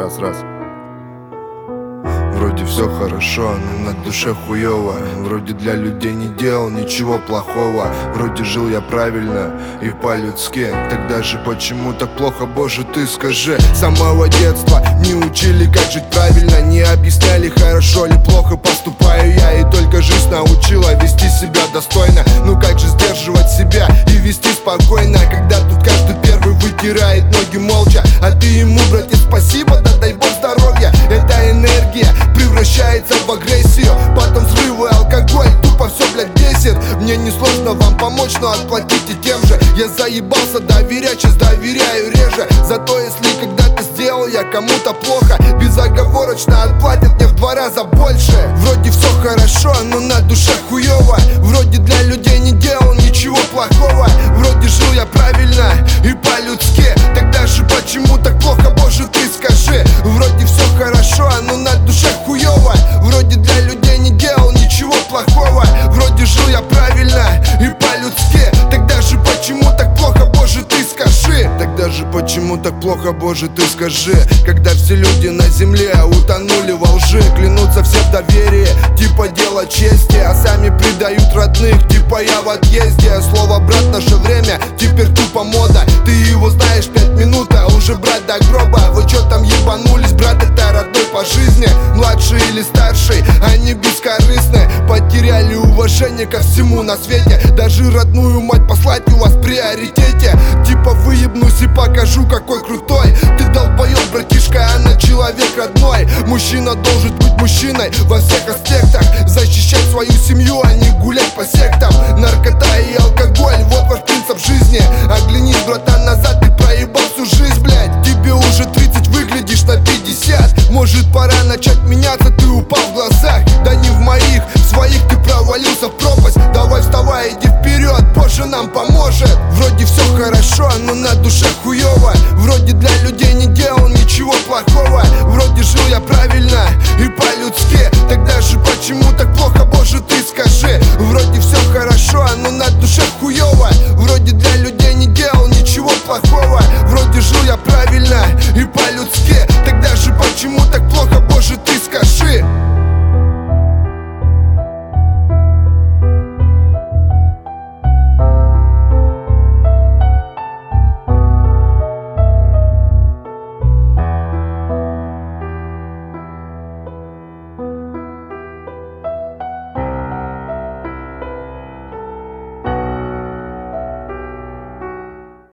Раз. Вроде все хорошо, но на душе хуёво. Вроде для людей не делал ничего плохого. Вроде жил я правильно и по-людски. Тогда же почему так плохо, боже, ты скажи. С самого детства не учили, как жить правильно. Не объясняли, хорошо или плохо поступаю я. И только жизнь научила вести себя достойно. Ну как же сдерживать себя и вести спокойно, когда тут каждый первый вытирает ноги молча. А ты ему, братец, спасибо, да дай бог здоровья. Эта энергия превращается в агрессию, потом взрывы, алкоголь, тупо все, блядь, бесит. Мне не сложно вам помочь, но отплатите тем же. Я заебался доверять, сейчас доверяю реже. Зато если когда-то сделал я кому-то плохо, безоговорочно отплатят мне в 2 раза больше. Вроде все хорошо, но на душе хуёво. Вроде для людей не делал ничего плохого. Вроде жил я правильно и по-людски. Тогда же почему так плохо, боже, ты скажи. Вроде все хорошо, но на душе хуёво. Вроде для людей не делал ничего плохого. Вроде жил я правильно и по-людски. Тогда же почему так плохо, боже, ты скажи. Тогда же почему так плохо, боже, ты скажи. Когда все люди на земле утонули во лжи, клянутся все в доверии, типа дело чести, а сами предают родных, типа я в отъезде. Слово брат в наше время теперь тупо мода. Ты его знаешь 5 минут, а уже брат до гроба. Вы чё там ебанулись, брат, это родной по жизни. Младший или старший, они бескорыстны. Потеряли уважение ко всему на свете. Даже родную мать послать у вас в приоритете. Типа выебнусь и покажу, какой крутой. Ты долбоёб, братишка, она человек родной. Мужчина должен быть мужчиной во всех аспектах. Защищать свою семью, а не гулять по сектам. Наркота и алкоголь, вот ваш принцип жизни. Оглянись, братан, назад, ты проебал всю жизнь, блядь. Тебе уже 30, выглядишь на 50. Может пора начать меняться.